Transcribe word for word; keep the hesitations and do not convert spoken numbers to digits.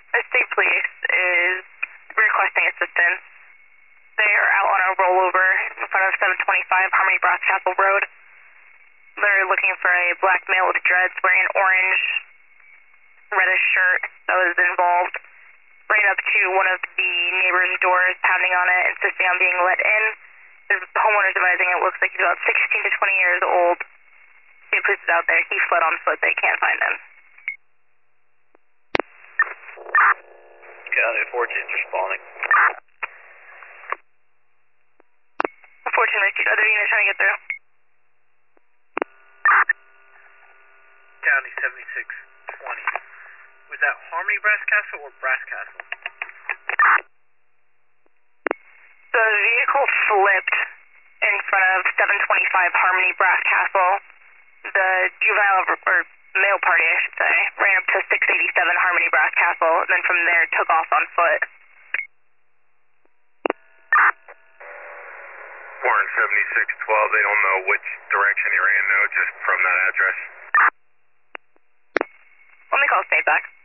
The state police is requesting assistance. They are out on a rollover in front of seven twenty-five Harmony Brascastle Road. They're looking for a black male with dreads wearing an orange, reddish shirt that was involved. Ran up to one of the neighbor's doors, pounding on it, insisting on being let in. The homeowner's advising it looks like he's about sixteen to twenty years old. State police is out there. He fled on foot. They can't find him. County fourteen responding. fourteen received. Other units trying to get through. County seventy-six twenty. Was that Harmony Brascastle or Brascastle? The vehicle flipped in front of seven twenty-five Harmony Brascastle. The juvenile, or male party, I should say, ran up to six eighty-seven Harmony Brascastle, and then from there took off on foot. Warren seventy-six twelve, they don't know which direction he ran, no, just from that address. Let me call state back.